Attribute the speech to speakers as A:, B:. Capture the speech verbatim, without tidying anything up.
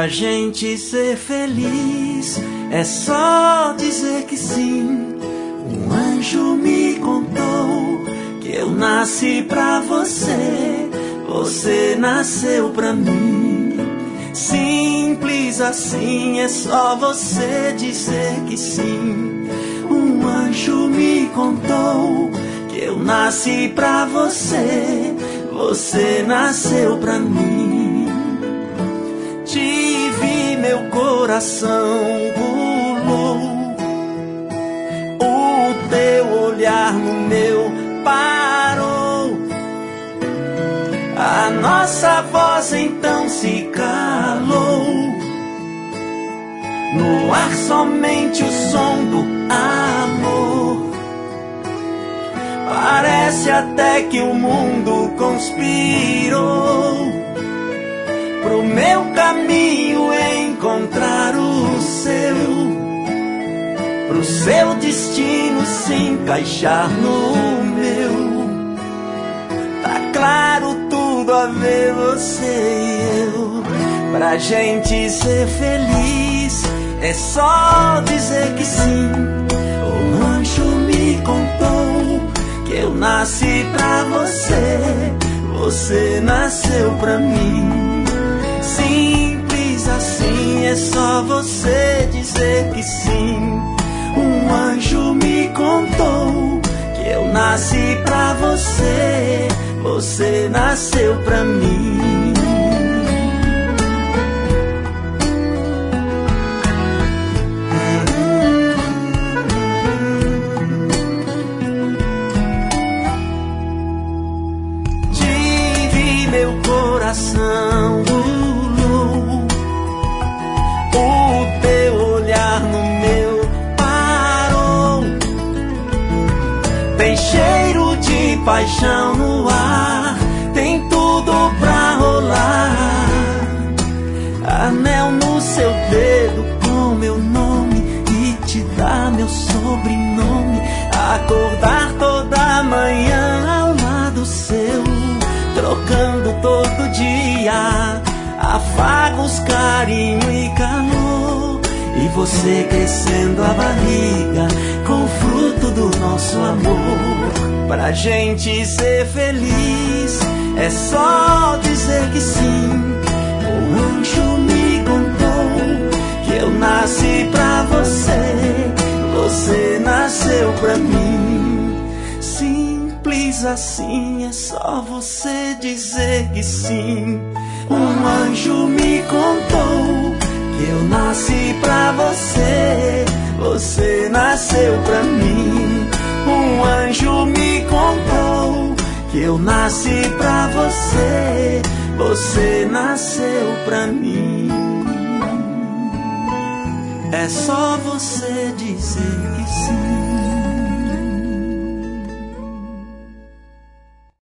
A: Pra gente ser feliz é só dizer que sim. Um anjo me contou que eu nasci pra você, você nasceu pra mim. Simples assim, é só você dizer que sim. Um anjo me contou que eu nasci pra você, você nasceu pra mim. Te vi, meu coração pulou, o teu olhar no meu parou. A nossa voz então se calou, no ar somente o som do amor. Parece até que o mundo conspirou pro meu caminho encontrar o seu, pro seu destino se encaixar no meu. Tá claro tudo a ver você e eu. Pra gente ser feliz é só dizer que sim. O anjo me contou que eu nasci pra você, você nasceu pra mim. Simples assim, é só você dizer que sim. Um anjo me contou que eu nasci pra você, você nasceu pra mim. Te vi, meu coração pulou, o teu olhar no meu parou. Tem cheiro de paixão no ar, tem tudo pra rolar. Anel no seu dedo com meu nome e te dar meu sobrenome. Acordar toda manhã ao lado seu, trocando todo dia afagos, carinho e calor. E você crescendo a barriga com o fruto do nosso amor. Pra gente ser feliz é só dizer que sim. O anjo me contou que eu nasci pra você, você nasceu pra mim. Simples assim, é só você dizer que sim. Um anjo me contou que eu nasci pra você, você nasceu pra mim. Um anjo me contou que eu nasci pra você, você nasceu pra mim. É só você dizer que sim.